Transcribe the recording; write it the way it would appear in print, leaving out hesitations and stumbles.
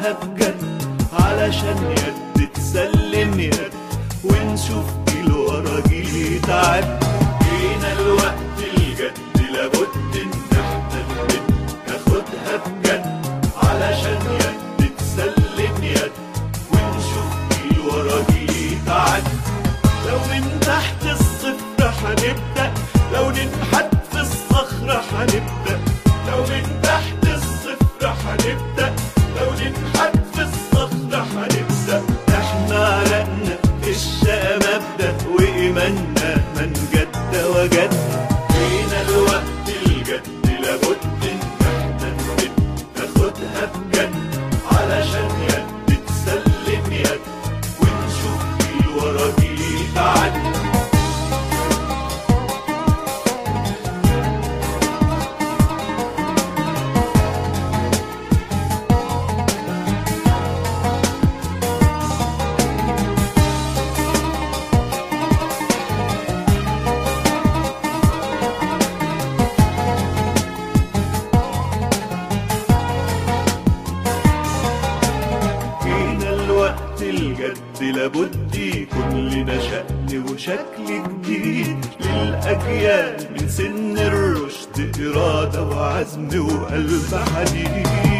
ناخدها بجد علشان يد تسلم يد ونشوف جيل ورا جيل يتعد. جينا الوقت الجد لابد ان احنا ناخدها بجد علشان يد تسلم يد ونشوف جيل ورا جيل يتعد. لو من تحت الصفر هنبدأ، لو ننحت في الصخرة هنبدأ، لو من تحت الصفر هنبدأ، لو ننحت في الصخرة هنبدأ. احنا عرقنا في الشقا مبدأ وإيماننا من جد وجد. فينا الوقت الجد لابد ان احنا ناخدها بجد علشان يد تسلم يد ونشوف جيل ورا جيل يتعد. الجد لابد يكون لنا شأن وشكل جديد للأجيال من سن الرشد، إرادة وعزم وقلب حديد.